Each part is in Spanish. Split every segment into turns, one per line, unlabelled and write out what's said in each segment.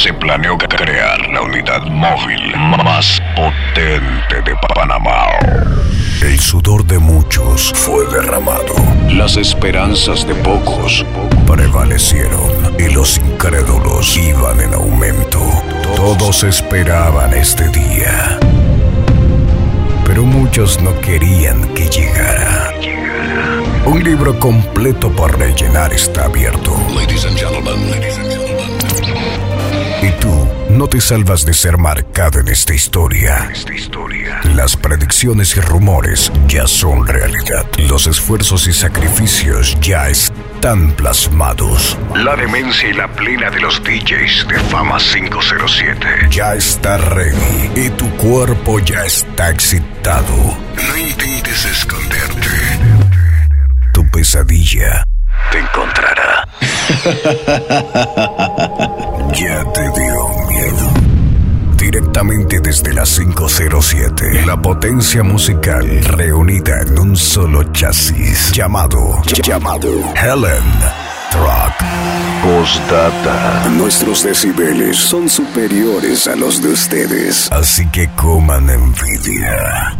se planeó crear la unidad móvil más potente de Panamá. El sudor de muchos fue derramado. Las esperanzas de pocos prevalecieron y los incrédulos iban en aumento. Todos esperaban este día, pero muchos no querían que llegara. Un libro completo por rellenar está abierto. Ladies and gentlemen. Y tú no te salvas de ser marcado en esta historia. Las predicciones y rumores ya son realidad. Los esfuerzos y sacrificios ya están plasmados. La demencia y la plena de los DJs de Fama 507 ya está ready y tu cuerpo ya está excitado. No intentes esconderte. Tu pesadilla te encontrará. Ya te dio miedo. Directamente desde la 507, la potencia musical reunida en un solo chasis llamado Helen Truck. Postdata: nuestros decibeles son superiores a los de ustedes, así que coman envidia.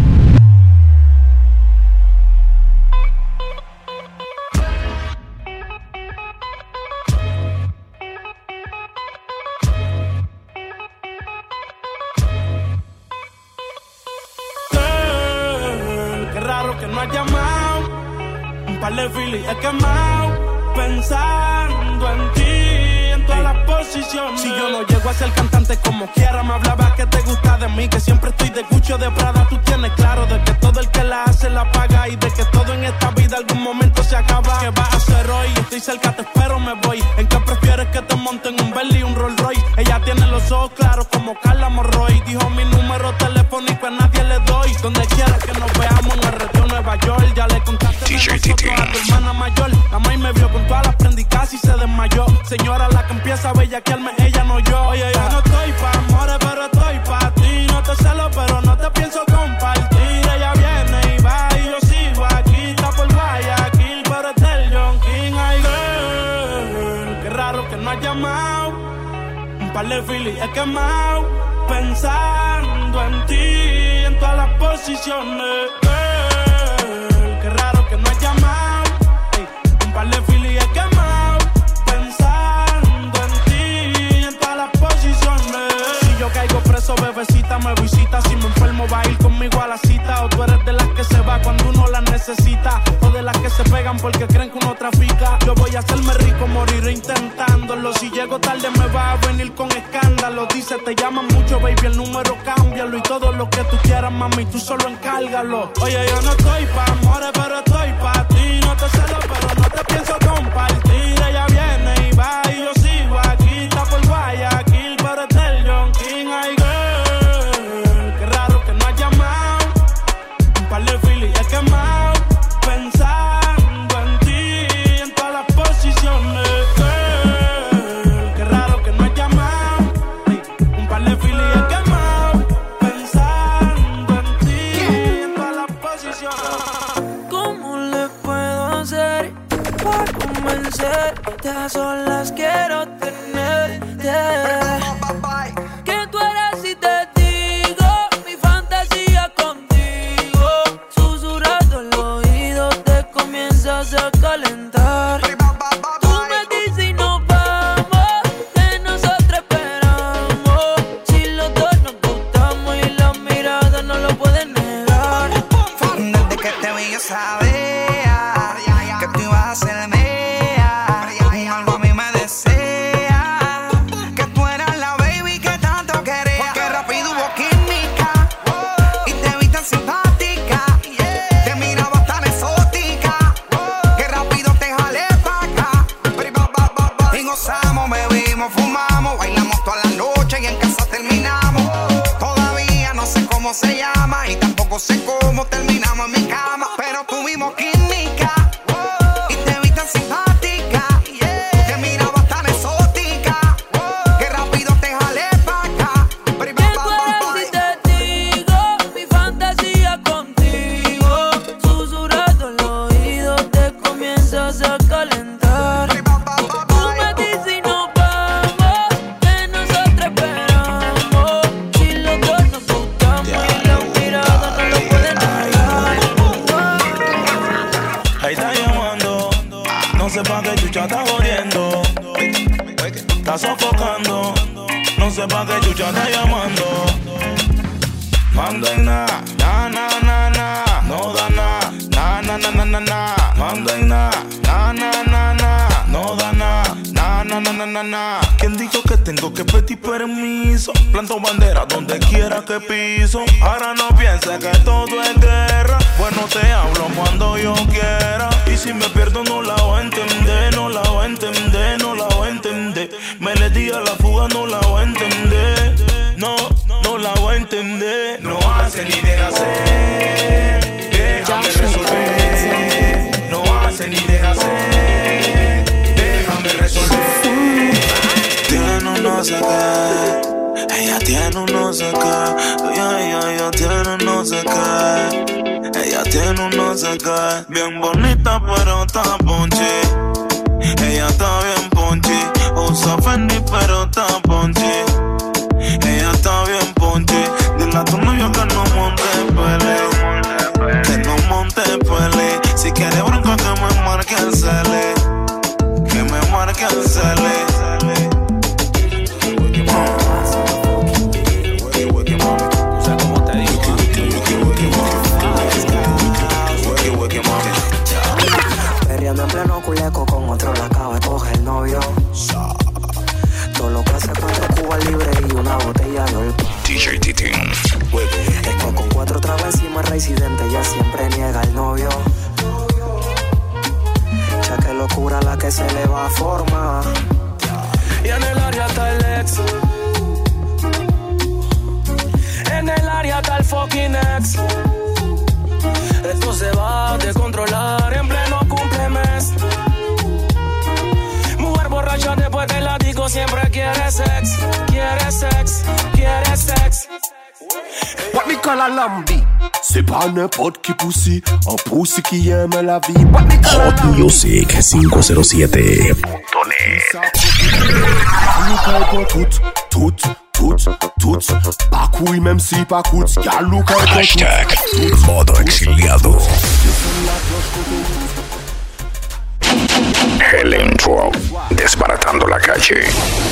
Que no has llamado, un par de filis he quemado, pensando en ti, en todas las posiciones. Si yo no llego a ser cantante como quiera, me hablaba que te gusta de mí, que siempre estoy de Gucci o de Prada. Tú tienes claro de que todo el que la hace la paga y de que todo en esta vida algún momento se acaba. ¿Qué vas a hacer hoy? Estoy cerca, te espero, me voy. ¿En qué prefieres que te monten un Bentley y un Rolls Royce? Ella tiene los ojos claros como Carla Morroy. Dijo mi número telefónico a nadie le doy. Donde quiera que nos veamos en el retiro Nueva York. Ya le contaste de nosotros a tu hermana mayor. La maíz me vio con todas las prendicas y se desmayó. Señora, la que empieza a bellaquearme, ella no yo. Oye, yo no estoy pa' amores, pero estoy pa' ti. No te celo, pero no te pienso compartir. Ella viene y va y yo sigo aquí. Está por Guayaquil, pero es del John King. Ay, girl, qué raro que no has llamado. Un par de filis he quemado, pensando en ti, en todas las posiciones. Qué raro que no has llamado. Ey, un par de filis he quemado, pensando en ti, en todas las posiciones. Si yo caigo preso, bebecita, me visita. Si me enfermo, va a ir conmigo a la cita. O tú eres de las que se va cuando uno las necesita, o de las que se pegan porque creen que uno trafica. Yo voy a hacerme rico, moriré intentándolo. Si llego tarde me va a venir con escándalo. Dice, te llaman mucho, baby, el número cámbialo. Y todo lo que tú quieras, mami, tú solo encárgalo. Oye, yo no estoy pa' amores, pero estoy pa' ti. No te celo, pero no te pienso compartir. Ella viene y va y yo sigo aquí. Está por Guayaquil, pero es del John King. Ay, girl, qué raro que no has llamado. Un par de filis he quemado, pensando en ti, en todas las posiciones. Girl, qué raro que no has llamado. Ay, un par de filis he quemado, pensando en ti, en todas las posiciones.
¿Cómo le puedo hacer para convencerte? A solas quiero tenerte. Que tú eres y te digo mi fantasía contigo. Susurrando el oído te comienzas a calentar. Tú me dices y nos vamos, que nosotros esperamos. Si los dos nos gustamos y las miradas no lo pueden negar.
Desde que te vi yo sabía que tú ibas a ser mía. Algo a mí me desea que tú eras la baby que tanto quería. Porque rápido hubo química y te vi tan simpática. Te miraba tan exótica que rápido te jalé pa' acá. Y gozamos, bebimos, fumamos, bailamos toda la noche y en casa terminamos. Todavía no sé cómo se llama y tampoco sé cómo terminamos en mi cama, pero tuvimos química y te vi tan simpática. Te miraba tan exótica que rápido te jalé pa' acá.
Que tú eres y te digo mi fantasía contigo. Susurrando el oído te comienzas a calentar. Tú me dices y nos vamos, que
No sé pa' qué chucha está jodiendo. Está sofocando. No sé pa' qué chucha está llamando. Manda en na, na, na, na, na. No da na, na, na, na, na, na, na. Manda en na, na, na, na, na. No da na, na, na, na, na, na, na. ¿Quién dijo que tengo que pedir permiso? Planto bandera donde quiera que piso. Ahora no pienses que todo es guerra. Bueno, te hablo cuando yo quiera. Y si me pierdo no la voy a entender. No la voy a entender, no la voy a entender. Me le di a la fuga, no la voy a entender. No, no la voy a entender. No hace ni deja hacer. Déjame resolver. No hace ni deja hacer. Déjame resolver.
Tiene un no sé qué. Ella tiene un no sé qué. Ella tiene un no sé qué. Ella tiene un no sé qué. Bien bonita pero está ponchi. Ella está bien ponchi. Usa Fendi pero está ponchi. Ella está bien ponchi. Dile a tu novio que no monte pele. Que no monte pele. Si quiere bronca que me marque el cele. Que me marque el cele.
Perreando en pleno culeco con otro la acaba de coger el novio. Todo lo que hace 4 cubas libres y una botella de alcohol.
DJ Titín.
Es que con 4 tragos encima residente ya siempre niega el novio. Ya que locura la que se le va a formar.
Y en el área está el ex. En el área está el fucking ex. Esto se va a descontrolar en pleno cumplemes. Mujer borracha después del látigo siempre quiere sex. Quiere sex, quiere sex.
What me call a lambi? C'est pas n'importe qui pussy, un pussy qui aime la vie. What me call a
Hot Music 507.net.
Tout, pas couille même si pas coûte.
Hashtag modo exiliado. El intro, desbaratando la calle.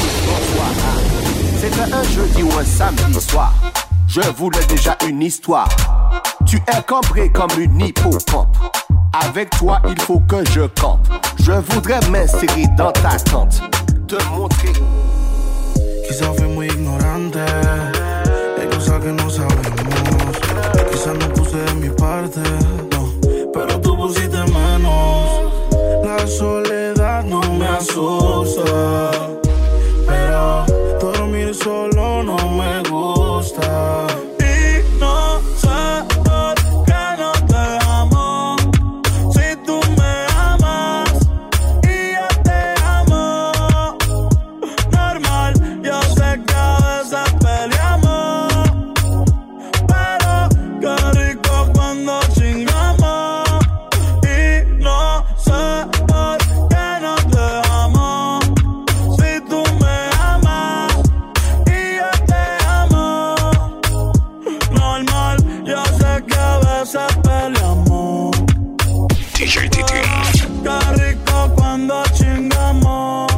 C'était un jeudi ou un samedi soir. Je voulais déjà une histoire. Tu es cambré comme une hippocampe. Avec toi, il faut que je campe. Je voudrais m'insérer dans ta tente. Te montrer.
Quizás fui muy ignorante. Hay cosas que no sabemos. Quizás no puse de mi parte. No, pero tú pusiste menos. La soledad no me asusta. Pero dormir solo no me gusta. Y no sé por qué no te amo. Si tú me amas y yo te amo. Normal, yo sé que a veces peleamos. Pero qué rico cuando chingamos. Y no sé por qué no te amo. Si tú me amas y yo te amo. Normal, yo sé que a veces peleamos.
DJ Titín.
Qué rico cuando chingamos.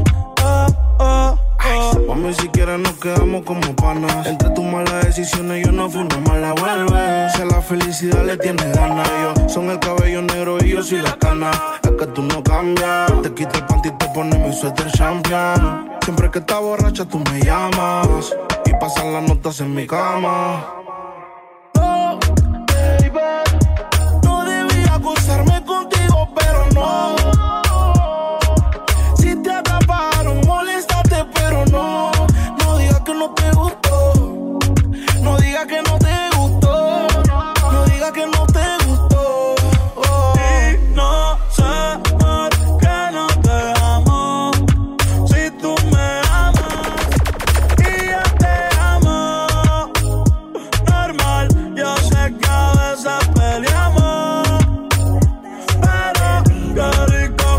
Mami, si quieres nos quedamos como panas. Entre tus malas decisiones yo no fui una mala vuelve. Si a la felicidad le tienes ganas. Ellos son el cabello negro y yo soy la cana. Es que tú no cambias. Te quito el panty y te pones mi suéter champion. Siempre que estás borracha tú me llamas. Y pasan las notas en mi cama. Oh, baby. No debía acostarme contigo, pero no. Si te atraparon, moléstate, pero no. No digas que no te gustó. No digas que no te gustó. No digas que no te gustó. Oh. Y no sé por qué no te amo. Si tú me amas y yo te amo. Normal, yo sé que a veces peleamos. Pero qué rico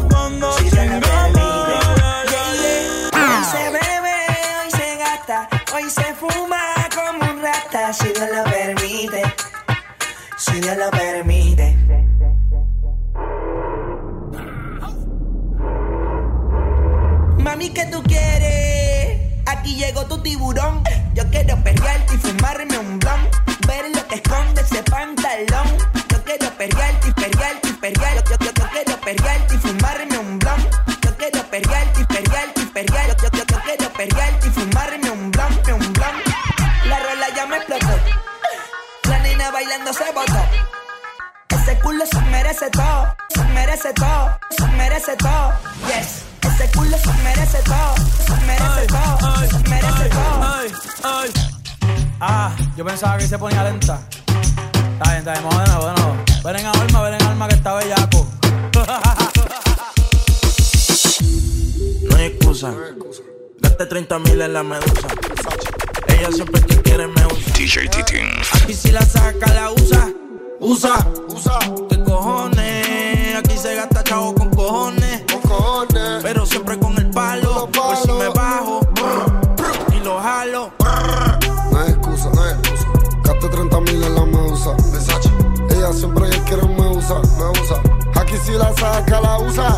Mami, ¿qué tú quieres? Aquí llegó tu tiburón. Yo quiero perrearte y fumarme un blon. Ver lo que esconde ese pantalón. Yo quiero perrearte y perrearte y perrear. Yo quiero perrearte y fumarme un blon. Yo quiero perrearte y perrearte y perrear. Yo quiero perrearte y fumarme un blon, un blon. La rola ya me explotó. La nena bailando se botó. Ese culo se merece todo. Se merece todo. Se merece todo. Yes. Ese culo se merece todo. Se merece todo. Se merece todo.
Yo pensaba que se ponía lenta. Está bien, vamos de nuevo. Ven en alma que está bellaco.
No hay excusa. Gaste 30,000 en la medusa. Ella siempre que quiere me usa.
DJ Titín.
Aquí si la saca la usa. Usa. ¿Qué cojones? Aquí se gasta chavo con cojones. Pero siempre con el palo. Por si me bajo y lo jalo.
No hay excusa. Gaste 30,000 en la medusa. Ella siempre que quiere me usa. Aquí si la saca la usa.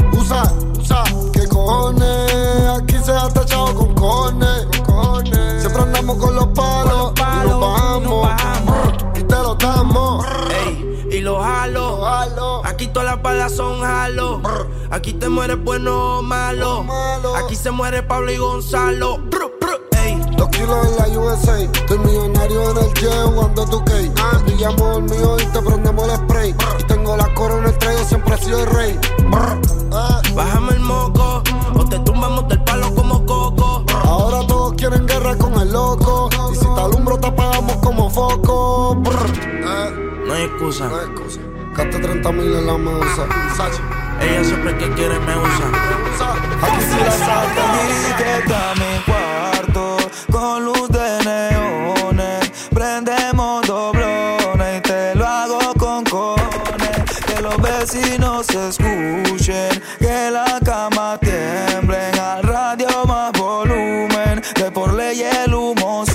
¿Qué cojones? Aquí se gasta chavo con cojones. Siempre andamos con los palos y nos bajamos. Y te lo damos.
Ey, y lo jalo. Aquí todas las balas son jalo. Aquí te mueres bueno o malo. Aquí se muere Pablo y Gonzalo.
2 kilos en la USA. Estoy millonario en el jet jugando 2K. Te pillamos el mío y te prendemos el spray. Y tengo la corona el trayo, siempre he sido el rey.
Bájame el moco o te tumbamos del palo como coco.
Ahora todos quieren guerra con el loco. Y si te alumbro te apagamos como foco.
No hay excusa.
Gaste 30,000 en la medusa.
Ella siempre que quiere me usa.
Aquí si la saca.
Que está mi cuarto con luz de neones. Prendemos doblones y te lo hago con cojones. Que los vecinos se escuchen, que la cama tiemblen. Al radio más volumen, de por ley el humo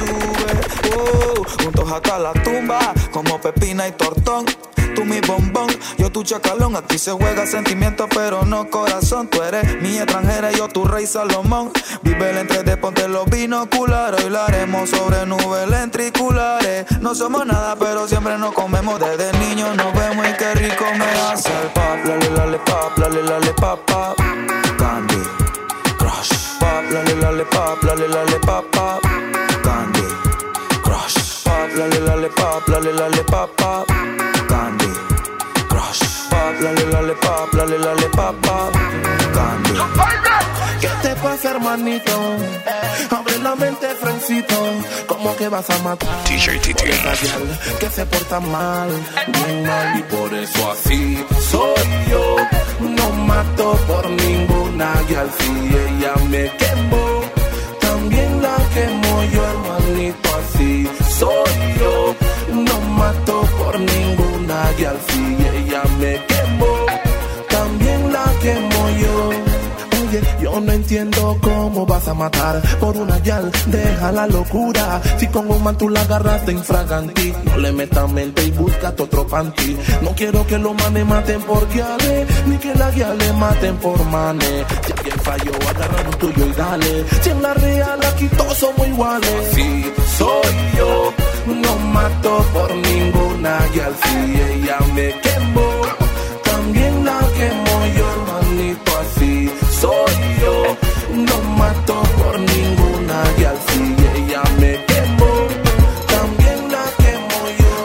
sube. Juntos hasta la tumba, como Pepina y Tortón. Tú mi bombón, yo tu chacalón. Aquí se juega sentimiento pero no corazón. Tú eres mi extranjera y yo tu rey Salomón. Vive el entre ponte los binoculares. Hoy lo haremos sobre nubes lentriculares. No somos nada pero siempre nos comemos. Desde niños nos vemos y qué rico me hace el pap. Lale pap, lale pap. Candy Crush. Pap, lale pap, lale pap. Candy Crush. Pap, lale pap. Candy Crush. Pap, lale pap. Candy.
¿Qué te pasa, hermanito? Abre la mente, Francito. ¿Cómo que vas a matar?
DJ Titín.
Que se porta mal, bien mal. Y por eso así soy yo. No mato por ninguna. Y al fin ella me quemó. También la quemo yo, hermanito. Así soy yo. No mato por ninguna. Y al fin ella me quemó. También la quemo yo. Yo no entiendo cómo vas a matar por una yal, deja la locura. Si con un man tú la agarraste infraganti, no le metas mente y búscate otro panty. No quiero que los manes maten por guiale, ni que la guiale maten por manes. Si alguien falló, agarra un tuyo y dale. Si en la real aquí todos somos iguales. Así soy yo, no mato por ninguna. Y al fin ella me quemó, también la quemo yo, hermanito. Así soy yo, no mato por ninguna. Y al fin ella me quemó, también la quemo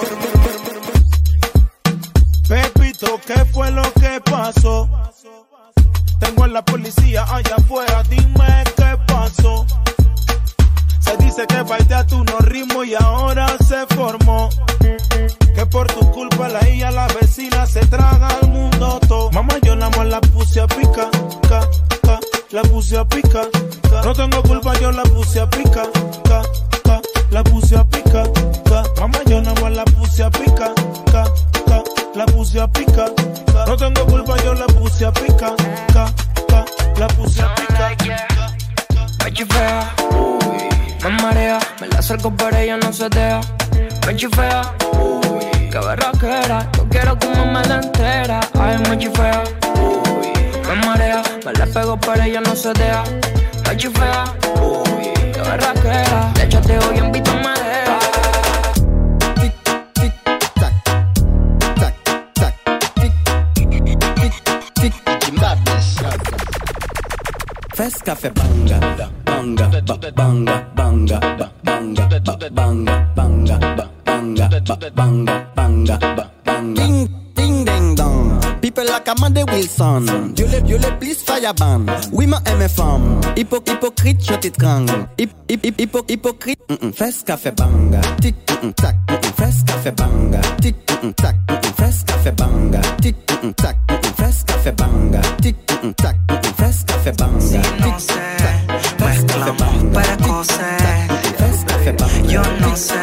yo.
Pepito, ¿qué fue lo que pasó? Tengo a la policía allá afuera, dime qué pasó. Se dice que bailé a tu no ritmo y ahora se formó. Que por tu culpa la hija, la vecina se traga al mundo todo. Mamá, yo nada más la puse a pica, la puse a pica. No tengo culpa, yo la puse a pica, la puse a pica. Mamá, yo nada más la puse a pica, la puse a pica. No tengo culpa, yo la puse a pica, la puse a pica.
Me chifea, me marea, me la acerco pero ella no se deja. Me chifea, qué berraquera, yo quiero comerme la entera. Ay, me chifea, me marea. Me la pego pero ella no se deja. La chifea, uy, qué berraquera. Le echaste hoy en Vito Madera.
Fes café banga, banga, banga, banga, banga, banga, banga, banga, banga, banga, banga. Ding, ding, ding, dong. People like Amanda Wilson. Dieu les please fireban. Oui, ma aime femme. Hypocrite, je t'étrangle. Hypocrite. Fes café banga. Tic, tac. Fes café banga. Tic, tac. Fes café banga. Tic, tac. Fes café banga. Tic, tac. Fes café banga.
Si no sé, mezclamos precoces. Yo no sé.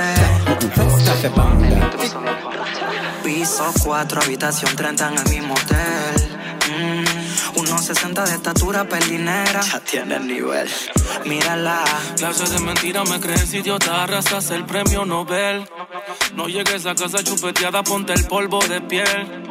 Piso 4, habitación 30 en el mismo hotel. 1.60 de estatura, pelinera. Ya tiene el nivel. Mírala.
Clase de mentira me crees idiota, arrasas el premio Nobel. No llegues a casa chupeteada, ponte el polvo de piel.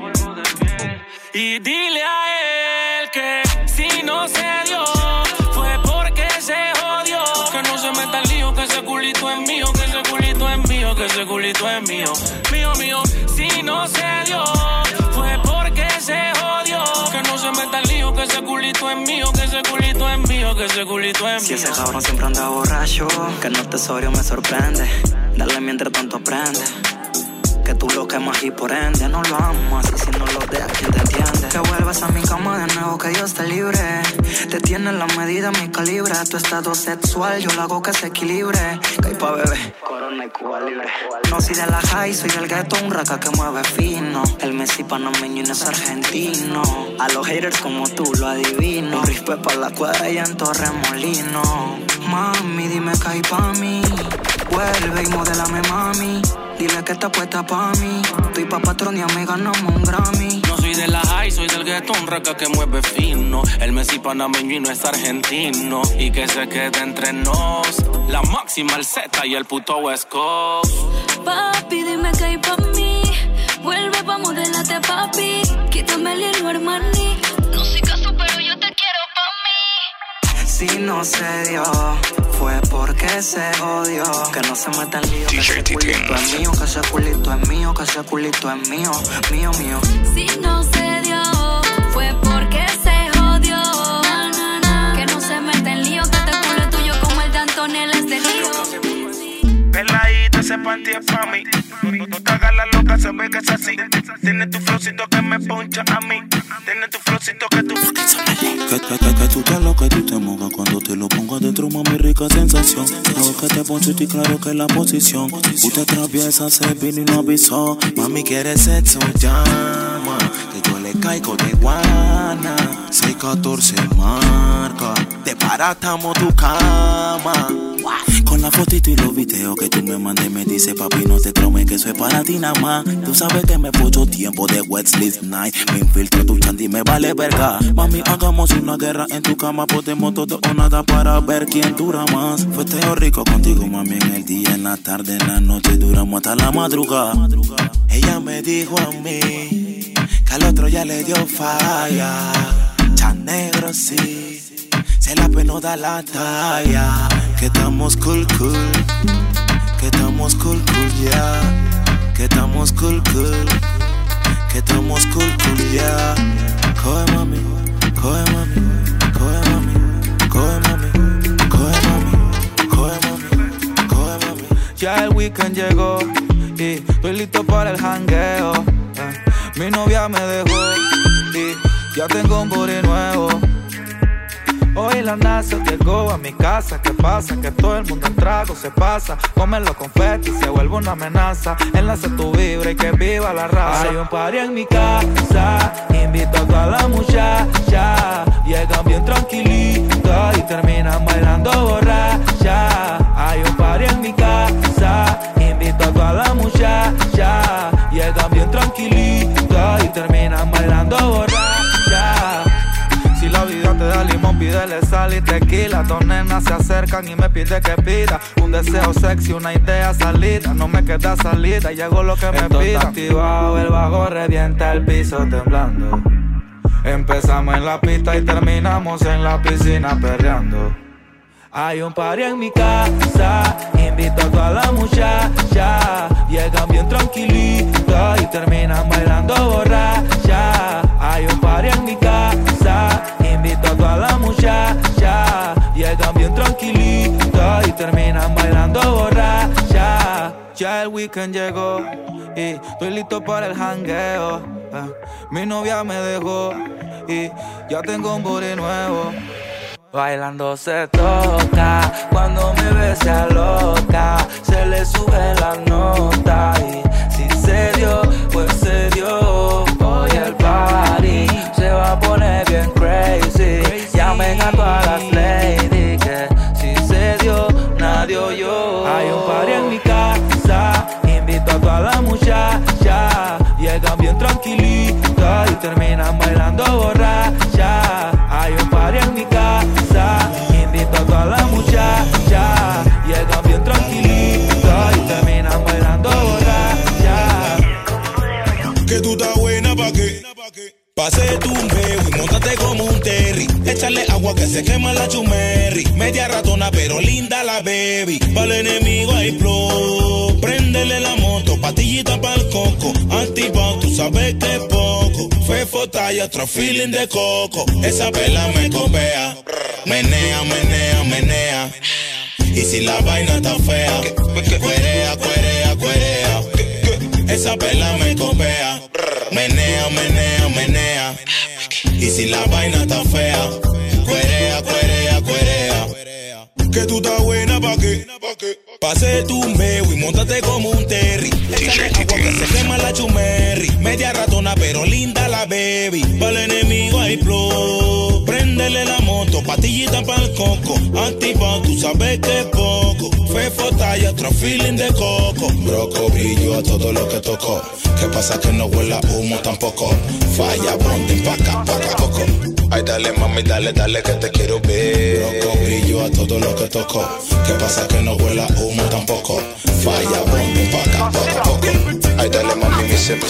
Y dile a él que si no se dio, fue porque se jodió. Que no se meta el lío, que ese culito es mío, que ese culito es mío, que ese culito es mío. Mío, mío, si no se dio, fue porque se jodió. Que no se meta el lío, que ese culito es mío, que ese culito es mío, que ese culito es mío.
Si ese cabrón siempre anda borracho, que no te sobrio me sorprende. Dale mientras tanto aprende. Que tú lo quemas y por ende no lo amas. Y si no lo dejas, ¿quién te entiende? Que vuelvas a mi cama de nuevo, que Dios te libre. Te tiene la medida, mi calibre. Tu estado sexual, yo lo hago que se equilibre. Que hay pa' bebé, Corona y Cuba libre. No soy de la high, soy del ghetto, un raca que mueve fino. El Messi panameño y no es argentino. A los haters como tú lo adivino. Un rispe pa' la cuadra y en Torremolino. Mami, dime que hay pa' mí. Vuelve y modélame, mami. Dile que está puesta pa' mí. Tú y pa' patrón y amiga ganamos un Grammy.
No soy de la high, soy del ghetto, un raca que mueve fino. El Messi panameño y no es argentino. Y que se quede entre nos. La máxima, el Z y el puto West Coast.
Papi, dime que hay pa' mí. Vuelve pa' modelarte, papi. Quítame el hilo, Armani. No soy caso, pero yo te quiero pa' mí.
Si no se dio, fue porque se jodió. Que no se meta el lío, que ese culito es mío, que ese culito es mío, que ese culito es mío, mío, mío.
Si no se dio, fue porque se jodió. Na, na, na. Que no se meta en lío, que este culo es tuyo como el de Antonella es de lío.
Peladita, ese panty es pa' mí. No te hagas la loca, se ve que es así. Tiene tu flowcito que me poncha a mí. Tiene tu flowcito que tú...
Que tú te lo que tú te mojas cuando te lo pongo adentro, mami, rica sensación. Creo que te poncho y claro que la posición. Usted atraviesa, se vino y no avisó. Mami, quiere sexo, llama. Que yo le caigo de guana. 614 marca. Te paratamos tu cama. Con la fotito y los videos que tú me mandes, me dice papi, no te traumes que eso es para ti nada más. Tú sabes que me puso tiempo de Wesley's Night. Me infiltro tu chandy, me vale verga. Mami, hagamos una guerra en tu cama. Podemos todo o nada para ver quién dura más. Fue teo rico contigo, mami, en el día, en la tarde, en la noche. Duramos hasta la madrugada. Ella me dijo a mí que al otro ya le dio falla. Chan negro, sí. Se la pena da la talla. Que estamos cool, cool. Que estamos cool, cool, yeah. Que estamos cool, cool. Que estamos cool, cool, yeah. Coge mami, coge mami, coge mami, coge mami, coge mami, coge mami, coge mami.
Ya el weekend llegó y estoy listo para el jangueo. Mi novia me dejó y ya tengo un booty nuevo. Hoy la NASA llegó a mi casa. ¿Qué pasa? Que todo el mundo en trago se pasa. Comen los confetis, se vuelve una amenaza. Enlace tu vibra y que viva la raza. Hay un party en mi casa, invito a toda la muchacha. Llegan bien tranquilitas y terminan bailando borracha. Hay un party en mi casa, invito a toda la muchacha. Llegan bien tranquilitas y terminan bailando borracha. Si la vida te da limón, pídele sal y tequila. Dos nenas se acercan y me pide que pida un deseo sexy, una idea salida. No me queda salida, llegó lo que me pida. Está activado, el bajo revienta el piso temblando. Empezamos en la pista y terminamos en la piscina perreando. Hay un party en mi casa, invito a toda la muchacha. Llegan bien tranquilitos y terminan bailando borracha. Hay un party en mi casa, invito a toda la muchacha. Llegan bien tranquilitos y terminan bailando borracha. Ya el weekend llegó y estoy listo para el jangueo. Mi novia me dejó y ya tengo un booty nuevo. Bailando se toca, cuando me ve se aloca, se le sube la nota y si se dio, pues se dio. Hoy el party se va a poner bien crazy, llamen a todas las ladies que si se dio, nadie oyó. Hay un party en mi casa, invito a toda la muchacha, llegan bien tranquilitos y terminan bailando borracha. Hay un party en mi casa, invito a toda la muchacha, llegan bien tranquilitos y terminan bailando borracha.
Que tú estás buena pa' qué, pase tu bebé y móntate como un terry. Échale agua que se quema la chumerri. Media ratona pero linda la baby. Para el enemigo hay flow. Préndele la moto, patillita pa'l coco. Antipao, tú sabes que es poco. Fefota y otro feeling de coco. Esa pela me copea. Menea, menea, menea. Y si la vaina está fea, cuerea, cuerea, cuerea. Esa pela me copea. Menea, menea, menea. Y si la vaina está fea, cuerea, cuerea, cuerea. Que tú estás buena pa' qué, pase tu meo y móntate como un terry. Échale agua que se quema la chumerri. Media ratona pero linda la baby. Para el enemigo hay flow. Préndele la moto, patillita pa'l coco. Antipao, tú sabes que es poco. Fefota y otro feeling de coco. Broco brillo a todo lo que tocó. ¿Qué pasa que no huele a humo tampoco? Falla, ponte paca, paca, coco. Ay, dale mami, dale, dale que te quiero ver. Broco brillo a todo lo que tocó. ¿Qué pasa que no huele a humo tampoco? Falla, ponte paca, paca, coco. Ay, dale mami, me se.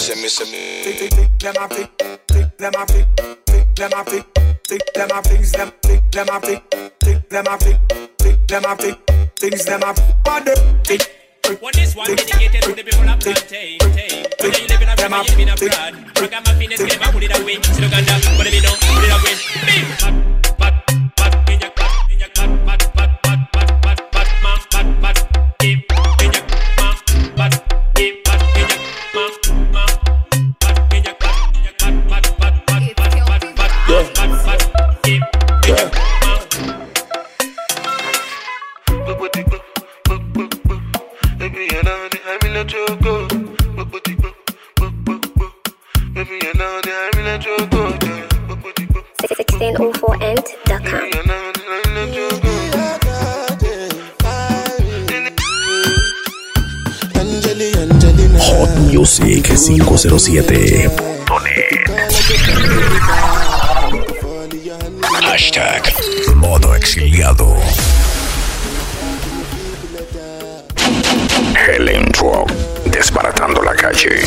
What this one dedicated to the people of plantain. Whether you live in a Roma, you live in a broad. Ragamuffin is game, I put it away. Still Uganda, but if you know, put it away. Big pat, in your pat, keep in your pat, keep in your
Hot Music 507. Hashtag modo exiliado. El intro, desbaratando la calle.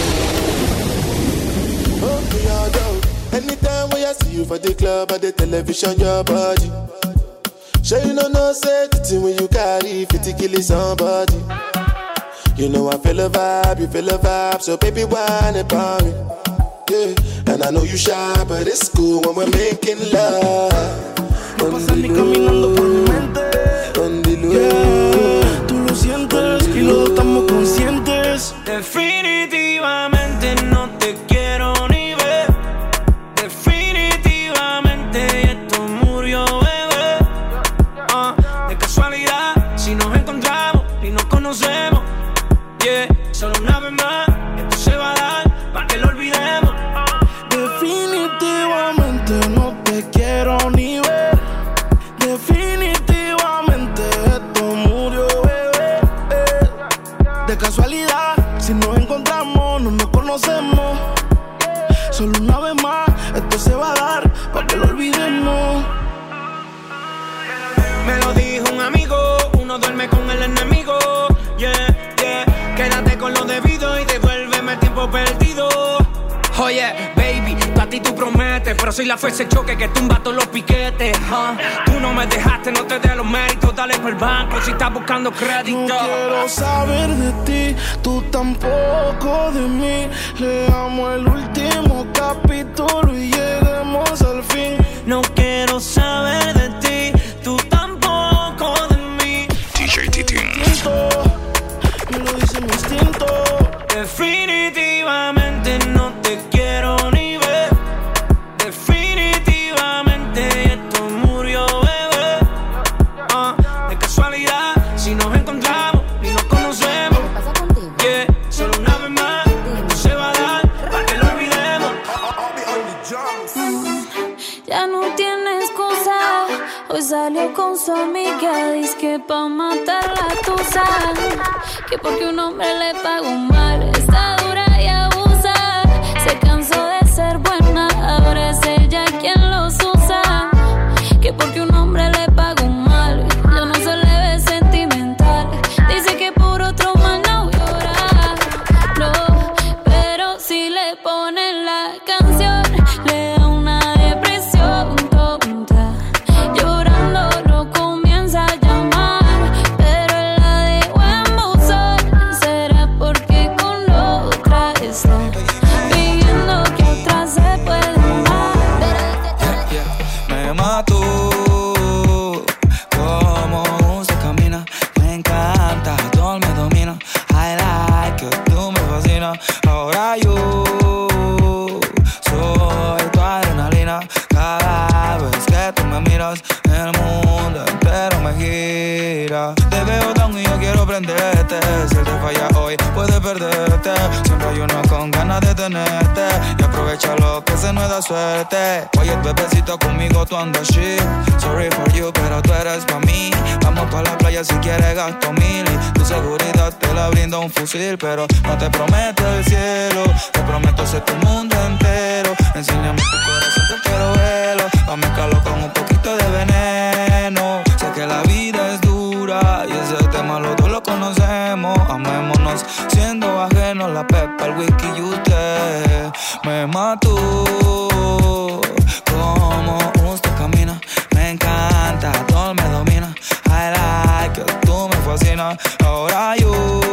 Anytime when I see you for the club or the television, your body. Sure you know say the thing when you carry 50 kill somebody. You know I feel a vibe, you feel a vibe, so baby whine about me. Yeah, and I know you shy, but it's cool when we're making love.
No pasa ni caminando por mi mente. Yeah, tú lo sientes y los dos estamos conscientes. Definitivamente no te quiero ni ver. Definitivamente esto murió, bebé. De casualidad, si nos encontramos y nos conocemos. Yeah, solo una vez más, esto se va a dar para que lo olvidemos. Definitivamente no te quiero ni ver. Definitivamente esto murió, bebé. De casualidad, si nos encontramos, no nos conocemos. Solo una vez más, esto se va a dar para que lo olvidemos. Me lo dijo un amigo, uno duerme con el enemigo. Yeah, yeah, quédate con lo debido y devuélveme el tiempo perdido. Oye, baby, tú
para ti tú prometes, pero soy la fuerza de choque que tumba todos los piquetes. Tú no me dejaste, no te dé los méritos, dale por el banco si estás buscando crédito.
No quiero saber de ti, tú tampoco de mí. Leamos el último capítulo y lleguemos al fin.
No quiero saber de ti, tú tampoco de mí.
DJ Titín.
Me lo dice mi instinto.
Definitivamente no te quiero ni ver. Definitivamente esto murió, bebé. De casualidad, si nos encontramos y nos conocemos. ¿Qué pasa contigo? Yeah, solo una vez más, no se va a dar para que lo olvidemos.
Ya no tiene excusa. Hoy salió con su amiga, dice que pa' matar la tusa. Que porque un hombre le pagó mal, está dura y abusa. Se cansó de ser buena, ahora es ella quien los usa. Que porque un hombre le pagó mal, ya no se le ve sentimental. Dice que por otro mal no llora, no. Pero si le ponen la canción, le da una depresión tonta. Llorando lo comienza a llamar, pero él la dejó en buzón. Será porque con otra está pidiendo que otra se pueda amar.
Me mató como usted camina. Me encanta, todo me domina. I like you, tú me fascinas. Ahora yo soy tu adrenalina. Cada vez que tú me miras, el mundo entero me gira. Te veo down y yo quiero prenderte. Si él te falla hoy, puedes perderte. Siempre hay uno con ganas de tenerte. Y aprovecha lo que se nos da suerte. Oye, bebecito, conmigo tú andas shit. Sorry for you, pero tú eres pa' mí. Vamos pa' la playa si quieres gasto 1000. Y tu seguridad te la brinda un fusil. Pero no te prometo el cielo, te prometo ser tu mundo entero. Enséñame tu corazón que quiero verlo. Pa' mezclarlo con un poquito de veneno. Sé que la vida es dura y ese tema los dos lo conocemos. Amémonos siendo ajenos, la pepa, el whisky y usted. Me mató como usted camina. Me encanta, todo me domina. I like you, tú me fascinas. Ahora yo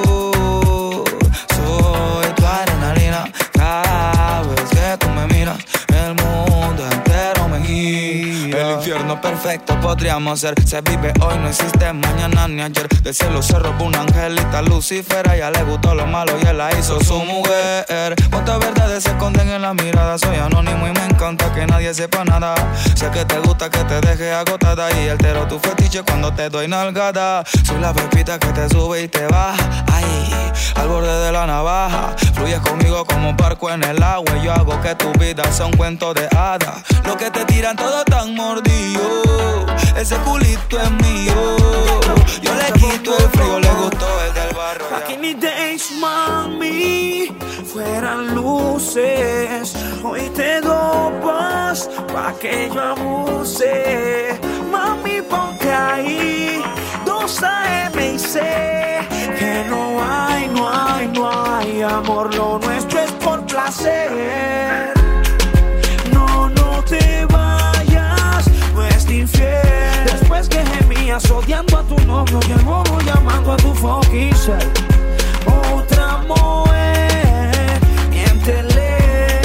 soy tu adrenalina. Cada vez que tú me miras, el mundo entero me gira. El infierno perfecto podríamos ser. Se vive hoy, no existe mañana ni ayer. Del cielo se robó una angelita Lucifer. A ella le gustó lo malo y él la hizo su mujer. Cuántas verdades se esconden en la mirada. Soy anónimo y me encanta que nadie sepa nada. Sé que te gusta que te deje agotada y altero tu fetiche cuando te doy nalgada. Soy la pepita que te sube y te baja. Ay, al borde de la navaja. Fluyes conmigo como un barco en el agua. Y yo hago que tu vida sea un cuento de hadas. Lo que te tiran todo tan mordido. Ese culito es mío. Yo le quito el frío, le gustó el del barrio.
Back in the days, mami, fueran luces. Hoy te dopas pa' que yo abuse. Mami, ponte ahí 2 AM y C. Que no hay amor. Lo nuestro es por placer. No te vayas, no es infiel. Después que gemías odiando a tu novio y el bobo llamando a tu fucking self. Otra mujer, miéntele,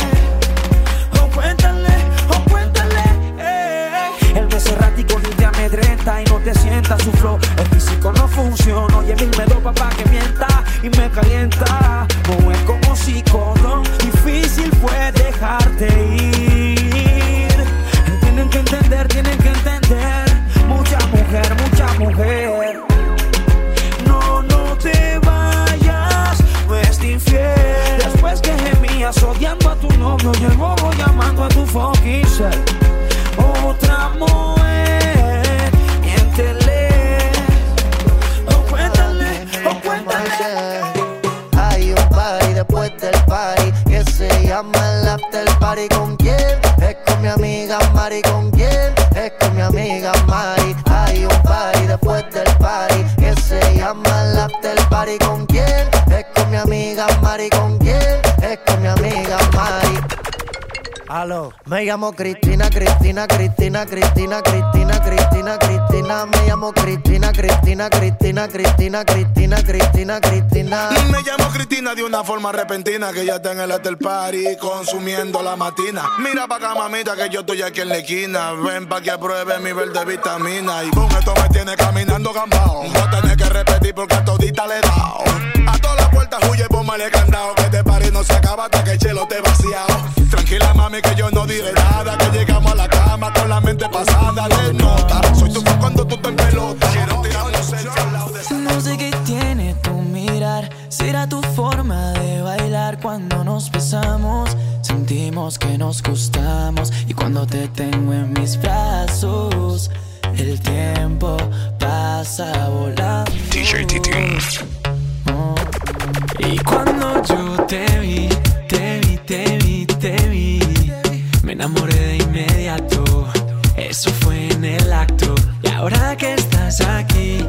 o cuéntale. El beso errático ni te amedrenta y no te sienta su flow. El físico no funciona, oye, me do pa' que mienta y me calienta. No es como psicodón, difícil fue dejarte ir. Tienen que entender, mucha mujer. No te vayas, no es infiel. Después que gemías odiando a tu novio y el bobo llamando a tu fucking self. Otra mujer, miéntele, o cuéntale.
Hay un party después del party que se llama el after party. ¿Con quién? Es con mi amiga Mari. ¿Con quién? Es con mi amiga Aló, me llamo Cristina. Me llamo Cristina.
Me llamo Cristina de una forma repentina, que ya está en el after party consumiendo la matina. Mira pa' acá, mamita, que yo estoy aquí en la esquina. Ven pa' que apruebe mi verde vitamina. Y con esto me tiene caminando gambao. No tenés que repetir porque a todita le he dado. A todas las puertas huye, póngale candado. Que este party no se acaba hasta que el chelo te vaciado. Tranquila, mami, que yo no diré nada. Que llegamos a la cama con la mente pasada de nota. Soy tu fan cuando tú te en pelota. Quiero tirarnos el lado de esa.
No sé qué tiene tu mirar. Será tu forma de bailar. Cuando nos besamos sentimos que nos gustamos. Y cuando te tengo en mis brazos el tiempo pasa volando.
DJ Titín.
Y cuando yo te vi, me enamoré de inmediato. Eso fue en el acto. Y ahora que estás aquí,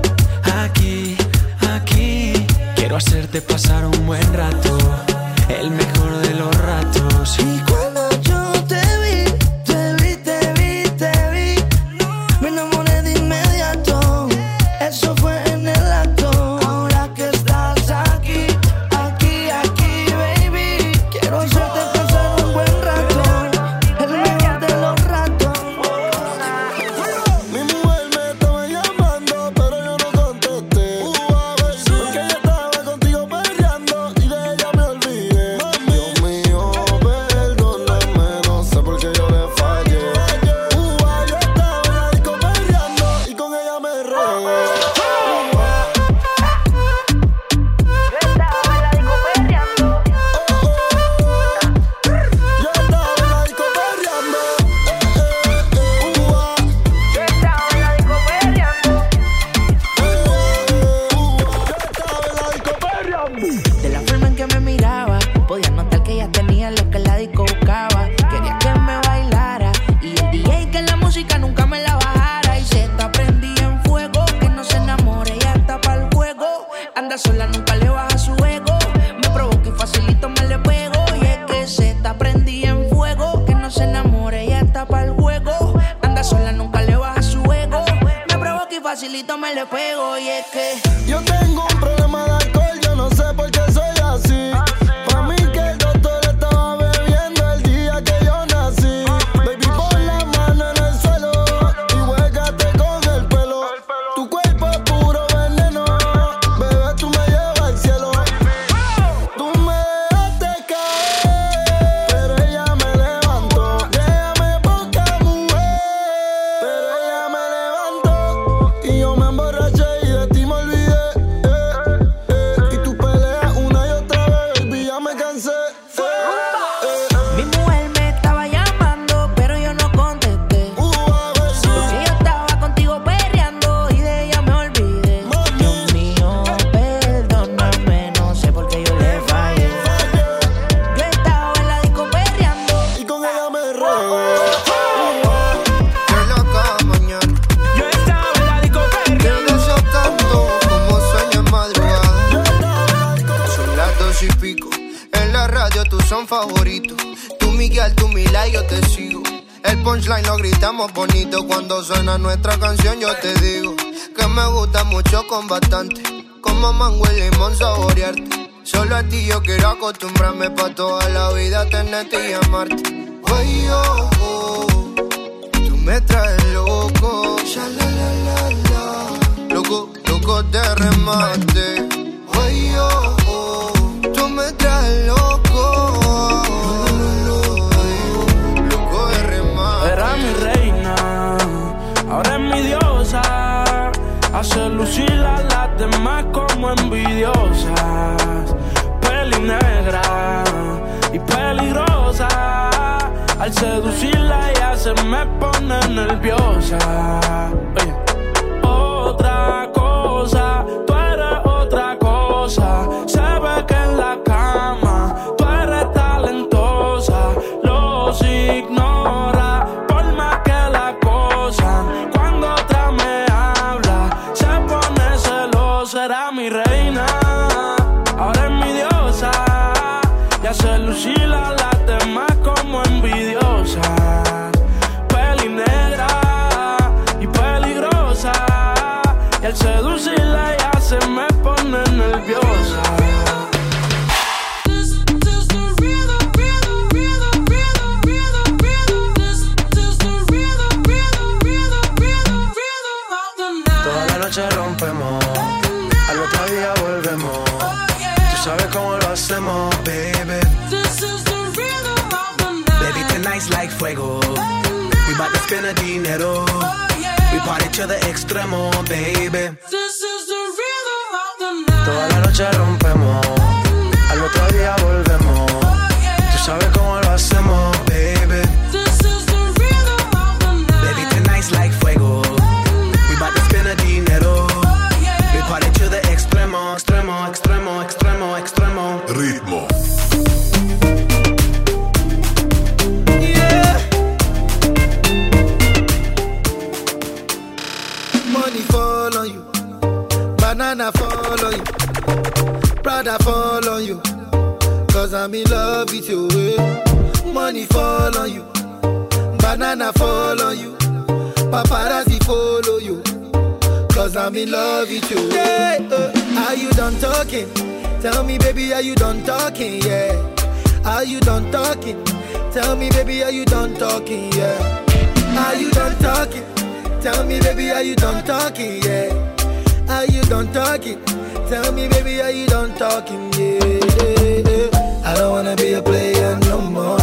quiero hacerte pasar un buen rato, el mejor de los ratos. Y cuando yo te vi, me enamoré de inmediato. Eso fue en el acto. Ahora que estás aquí, baby, quiero hacerte pasar un buen rato, el mejor de los ratos.
Mi mujer me estaba llamando, pero yo no contesté. Porque ella estaba contigo perreando y de ella me olvidé. Dios mío, perdóname, no sé por qué yo le fallé. Yo estaba en la disco perreando y con ella me regué.
De la forma en que me miraba, podía notar que ella tenía lo que la disco buscaba. Quería que me bailara y el DJ que la música nunca me la bajara. Y se está prendida en fuego, que no se enamore, ella está pa'l juego. Anda sola, nunca le baja su ego. Me provoca y facilito me le pego. Y es que se está prendida en fuego, que no se enamore, ella está pa'l juego. Anda sola, nunca le baja su ego. Me provoca y facilito me le pego. Y es que
yo tengo un problema de alcohol, yo no sé por qué soy así. Pa' mí que el doctor estaba bebiendo el día que yo nací. Baby, pon la mano en el suelo y huégate con el pelo. Tu cuerpo es puro veneno, bebé, tú me llevas al cielo. Tú me dejaste caer, pero ella me levantó. Déjame poca mujer, pero ella me levantó. Y yo me emborraché y de ti me olvidé. Y tú peleas una y otra vez, baby, ya me cansé.
mi mujer me estaba llamando, pero yo no contesté. Porque yo estaba contigo perreando y de ella me olvidé. Dios mío, perdóname, no sé por qué yo le fallé. Yo estaba en la disco perreando
y con ella me regué.
Qué loca mañana.
Yo estaba en la disco
Te
perreando.
beso tanto como sueño en madrugada. Son las 2:00 en la radio, tú son favoritos. Tú Miguel, tú Mila y yo te sigo. El punchline lo gritamos bonito. Cuando suena nuestra canción yo te digo que me gusta mucho con bastante. Como mango y limón saborearte. Solo a ti yo quiero acostumbrarme pa' toda la vida tenerte y amarte. Ay, oh, oh, tú me traes loco. Loco, loco de remate. Ay, oh, oh, tú me traes loco. Loco de remate.
Era mi reina, ahora es mi diosa. Hace lucir a las demás como envidiosas. Peli negra y peligrosa. Al seducirla ella se me pone nerviosa. Oye. Otra cosa, tú eres otra cosa. Se ve que en la cama tú eres talentosa. Los ignora por más que la acosan. Cuando otra me habla se pone celosa. Era mi reina, ahora es mi diosa. Y hace lucir a las demás como envidiosa.
noche rompemos, al otro día volvemos. Tú sabes cómo lo hacemos, baby.
This is the rhythm of the night.
Baby, tonight's like fuego. We bout to spend the dinero. We party to the extremo, baby.
This is the rhythm of the night.
Toda la noche rompemos, al otro día volvemos. Tú sabes cómo lo hacemos, baby.
This is the rhythm of the night.
Baby, tonight's like fuego. We bout to spend the dinero. We party to the extremo, extremo, extremo, extremo, extremo.
Ritmo.
Money fall on you, banana fall on you, Prada fall on you, cause I'm in love with you. Money fall on you, banana fall on you, paparazzi follow you, cause I'm in love with you. Are you done talking? Tell me baby, are you done talking? Yeah. Are you done talking? Tell me baby, are you done talking? Yeah. Are you done talking? Tell me, baby, are you done talking? Yeah. Are you done talking? Tell me, baby, are you done talking? Yeah. I don't wanna be a player no more.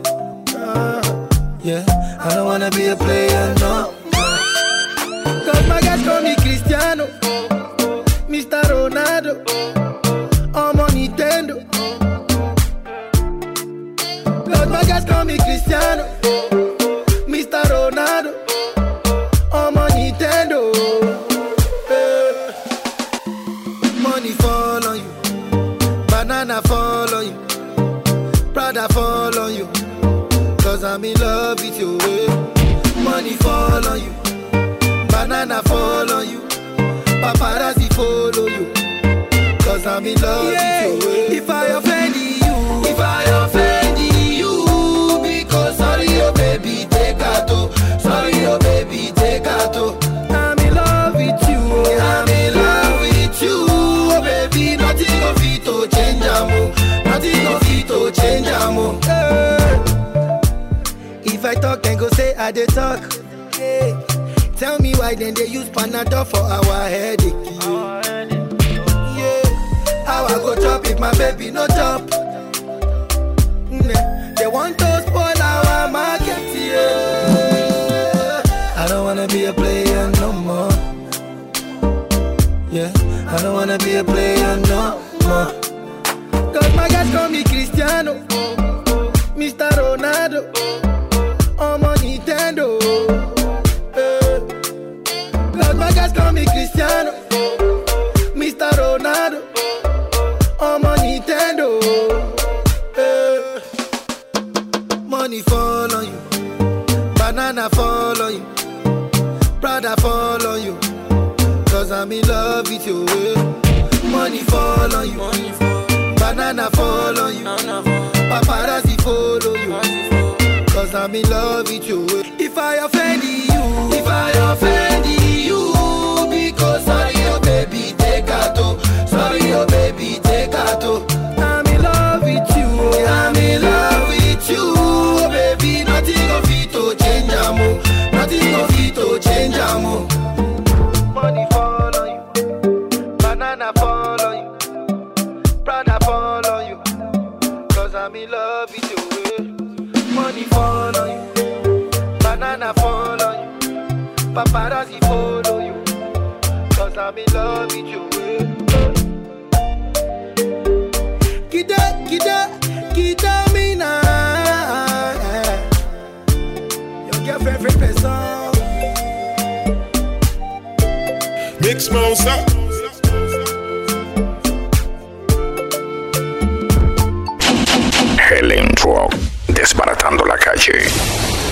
Yeah. I don't wanna be a player no more. Cause my guys call me Cristiano, Mr. Ronaldo, I'm on Nintendo. Cause my guys call me Cristiano, Mr. Ronaldo, I'm on Nintendo. Money fall on you, banana fall on you, Prada fall on you, cause I'm in love with you. Money fall on you, banana fall on you, paparazzi follow you, cause I'm in love with you. If I offend you, if I offend you, because sorry, oh baby, take out. Sorry, oh baby, take out. I'm in love with you. I'm in love with you. Oh baby, nothing of it to change amo. Nothing of it to change amo. If I talk, then go say I dey talk. Hey. Tell me why then they use Panadol for our headache. Yeah. How I go chop if my baby no chop? They want to spoil our market. Yeah. I don't wanna be a player no more. Yeah, I don't wanna be a player no more. Cause my guys call me Cristiano, Mr. Ronaldo, I'm on Nintendo. Cause my guys call me Cristiano, Mr. Ronaldo, I'm on Nintendo. Money fall on you, banana fall on you, Prada fall on you, cause I'm in love with you. Money fall on you, banana fall on you, paparazzi follow you, cause I'm in love with you. If I offend you, if I offend you, because sorry, oh baby, take out. Sorry, oh baby, take out. I'm in love with you, I'm in love with you. Oh baby, nothing of it to change amo. Nothing of it to change amo. Money fall on you, banana fall on you, Prada fall on you, cause I'm in love with you. Money fall on you, banana fall on you, paparazzi follow you, cause I'm in love with you. Kida mina, your girlfriend person.
Mix Mosa. El intro, desbaratando la calle.